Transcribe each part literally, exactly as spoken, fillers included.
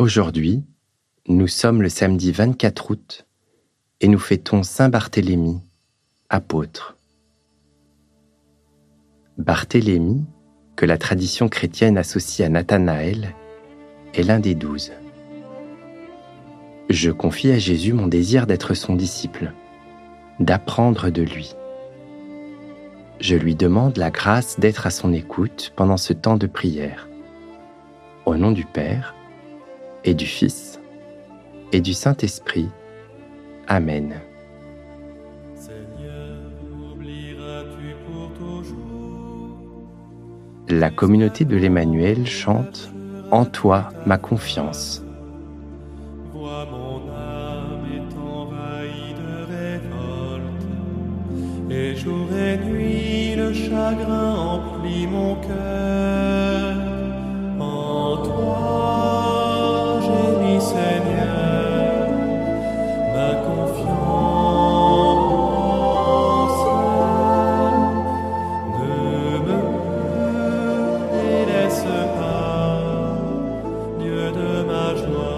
Aujourd'hui, nous sommes le samedi vingt-quatre août et nous fêtons Saint Barthélemy, apôtre. Barthélemy, que la tradition chrétienne associe à Nathanaël, est l'un des douze. Je confie à Jésus mon désir d'être son disciple, d'apprendre de lui. Je lui demande la grâce d'être à son écoute pendant ce temps de prière. Au nom du Père, et du Fils, et du Saint-Esprit. Amen. Seigneur, oublieras-tu pour toujours? La communauté de l'Emmanuel chante « En toi, ma confiance ». Vois mon âme est envahie de révolte, et jour et nuit le chagrin emplit mon cœur. En toi, j'ai mis Seigneur, ma confiance. Ne me délaisse pas, Dieu de ma joie.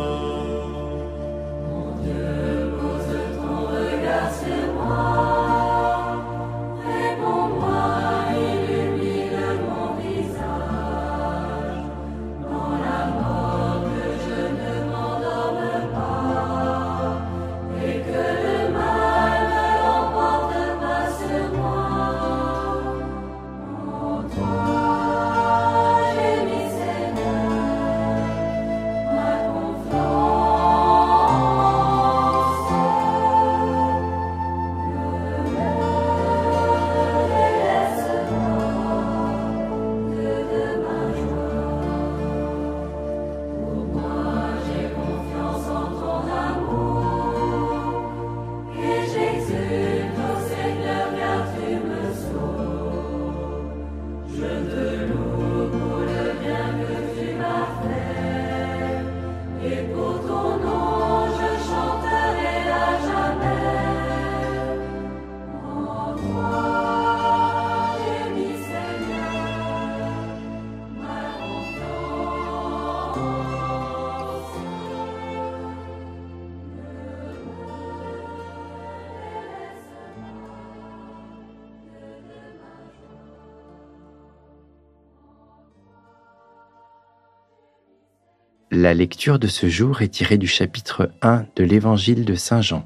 La lecture de ce jour est tirée du chapitre un de l'Évangile de Saint Jean.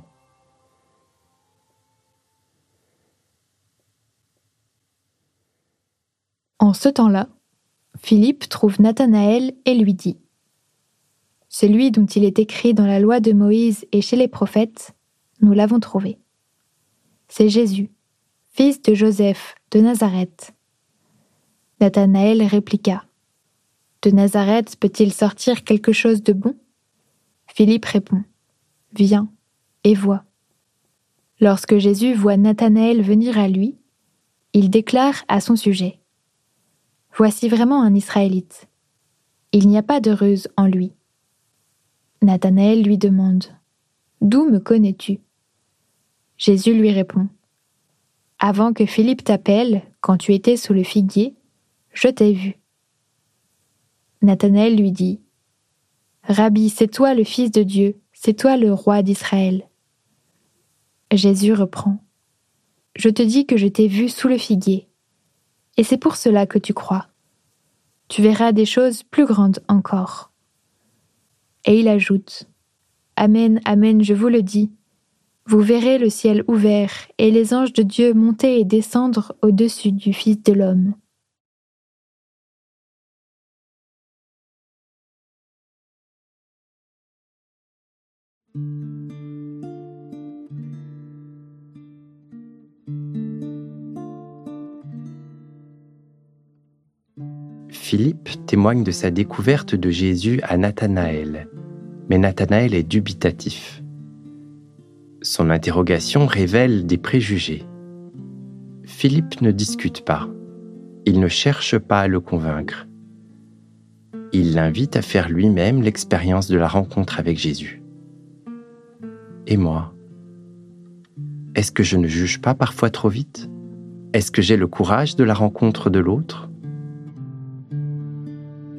En ce temps-là, Philippe trouve Nathanaël et lui dit : « Celui dont il est écrit dans la loi de Moïse et chez les prophètes, nous l'avons trouvé. C'est Jésus, fils de Joseph de Nazareth. » Nathanaël répliqua : « De Nazareth peut-il sortir quelque chose de bon ? » Philippe répond : « Viens et vois. » Lorsque Jésus voit Nathanaël venir à lui, il déclare à son sujet : « Voici vraiment un Israélite. Il n'y a pas de ruse en lui. » Nathanaël lui demande : « D'où me connais-tu ? » Jésus lui répond : « Avant que Philippe t'appelle, quand tu étais sous le figuier, je t'ai vu. » Nathanaël lui dit : « Rabbi, c'est toi le Fils de Dieu, c'est toi le roi d'Israël. » Jésus reprend : « Je te dis que je t'ai vu sous le figuier, et c'est pour cela que tu crois. Tu verras des choses plus grandes encore. » Et il ajoute : « Amen, amen, je vous le dis, vous verrez le ciel ouvert et les anges de Dieu monter et descendre au-dessus du Fils de l'homme. » Philippe témoigne de sa découverte de Jésus à Nathanaël, mais Nathanaël est dubitatif. Son interrogation révèle des préjugés. Philippe ne discute pas, il ne cherche pas à le convaincre. Il l'invite à faire lui-même l'expérience de la rencontre avec Jésus. Et moi ? Est-ce que je ne juge pas parfois trop vite ? Est-ce que j'ai le courage de la rencontre de l'autre ?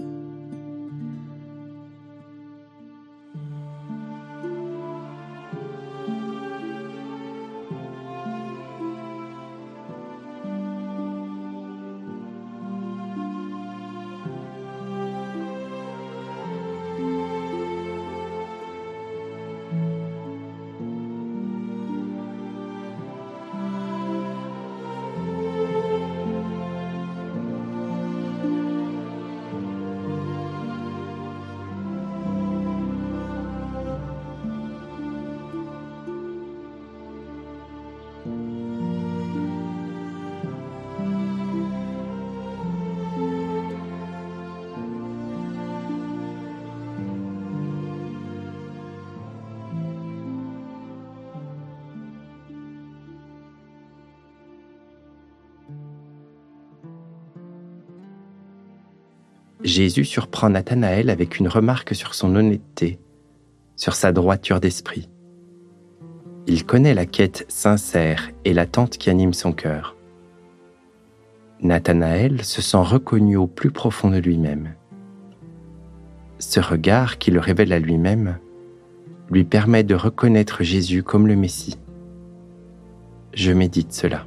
Jésus surprend Nathanaël avec une remarque sur son honnêteté, sur sa droiture d'esprit. Il connaît la quête sincère et l'attente qui anime son cœur. Nathanaël se sent reconnu au plus profond de lui-même. Ce regard qui le révèle à lui-même lui permet de reconnaître Jésus comme le Messie. Je médite cela.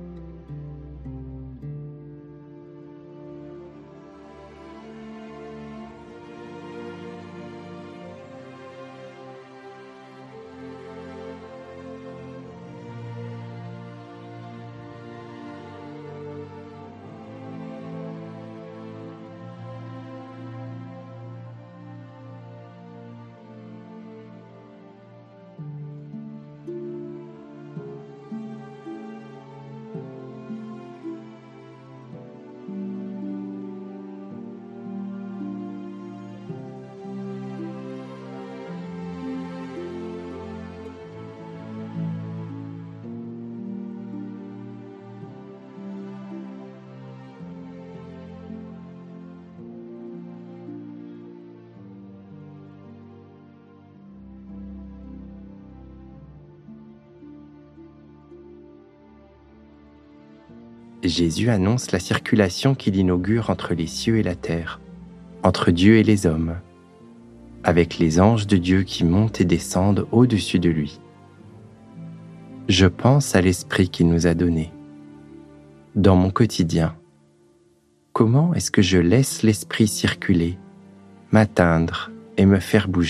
Jésus annonce la circulation qu'il inaugure entre les cieux et la terre, entre Dieu et les hommes, avec les anges de Dieu qui montent et descendent au-dessus de lui. Je pense à l'esprit qu'il nous a donné. Dans mon quotidien, comment est-ce que je laisse l'esprit circuler, m'atteindre et me faire bouger ?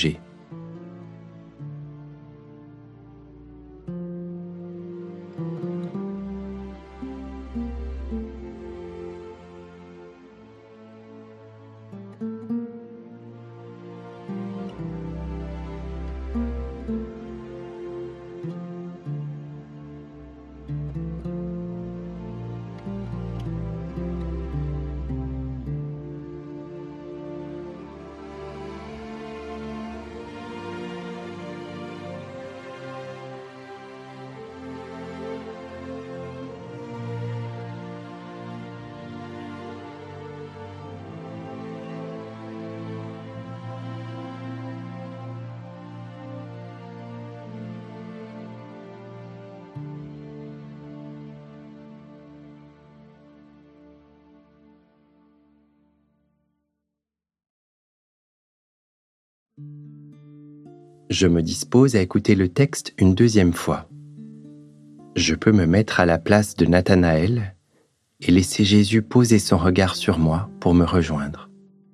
Je me dispose à écouter le texte une deuxième fois. Je peux me mettre à la place de Nathanaël et laisser Jésus poser son regard sur moi pour me rejoindre.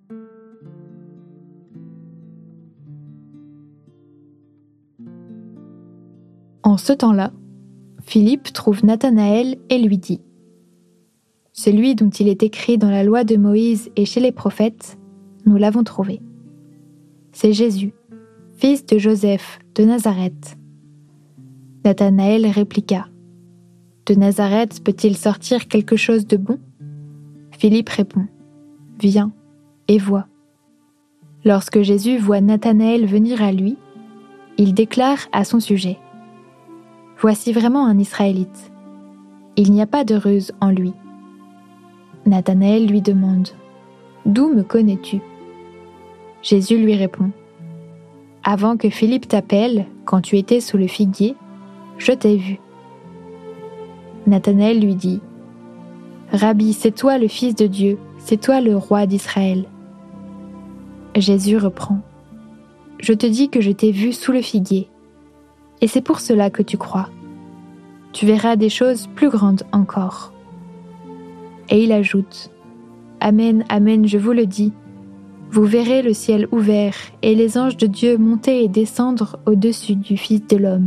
En ce temps-là, Philippe trouve Nathanaël et lui dit : « Celui dont il est écrit dans la loi de Moïse et chez les prophètes, nous l'avons trouvé. C'est Jésus, fils de Joseph de Nazareth. » Nathanaël répliqua : « De Nazareth peut-il sortir quelque chose de bon ? » Philippe répond : « Viens et vois. » Lorsque Jésus voit Nathanaël venir à lui, il déclare à son sujet : « Voici vraiment un Israélite. Il n'y a pas de ruse en lui. » Nathanaël lui demande : « D'où me connais-tu ? » Jésus lui répond : « Avant que Philippe t'appelle, quand tu étais sous le figuier, je t'ai vu. » Nathanaël lui dit : « Rabbi, c'est toi le Fils de Dieu, c'est toi le roi d'Israël. » Jésus reprend : « Je te dis que je t'ai vu sous le figuier, et c'est pour cela que tu crois. Tu verras des choses plus grandes encore. » Et il ajoute : « Amen, amen, je vous le dis, vous verrez le ciel ouvert et les anges de Dieu monter et descendre au-dessus du Fils de l'homme. »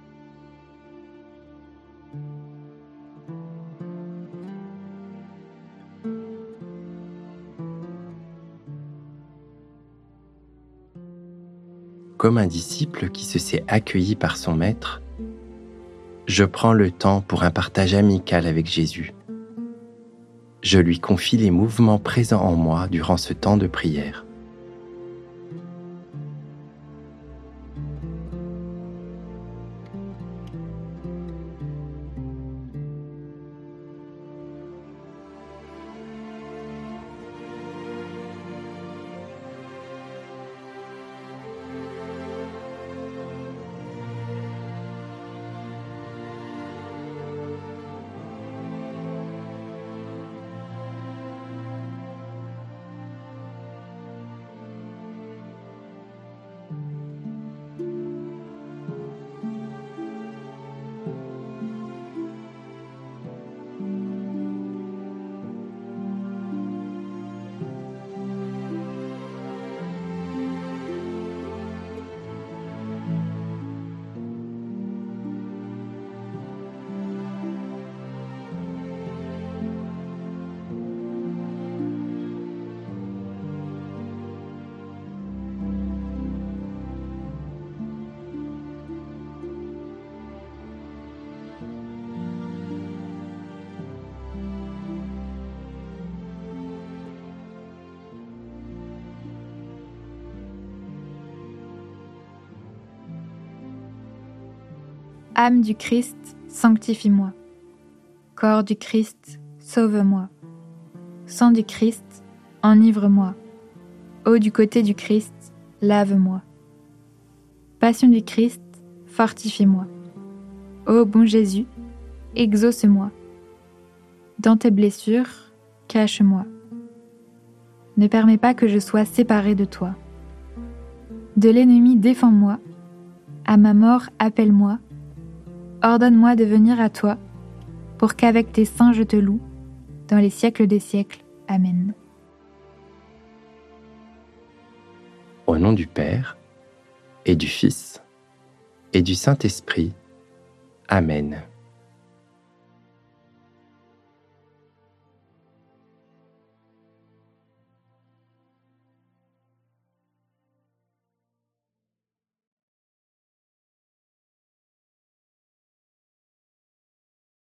Comme un disciple qui se sait accueilli par son maître, je prends le temps pour un partage amical avec Jésus. Je lui confie les mouvements présents en moi durant ce temps de prière. Âme du Christ, sanctifie-moi. Corps du Christ, sauve-moi. Sang du Christ, enivre-moi. Eau du côté du Christ, lave-moi. Passion du Christ, fortifie-moi. Ô bon Jésus, exauce-moi. Dans tes blessures, cache-moi. Ne permets pas que je sois séparé de toi. De l'ennemi, défends-moi. À ma mort, appelle-moi. Ordonne-moi de venir à toi, pour qu'avec tes saints je te loue, dans les siècles des siècles. Amen. Au nom du Père, et du Fils, et du Saint-Esprit. Amen.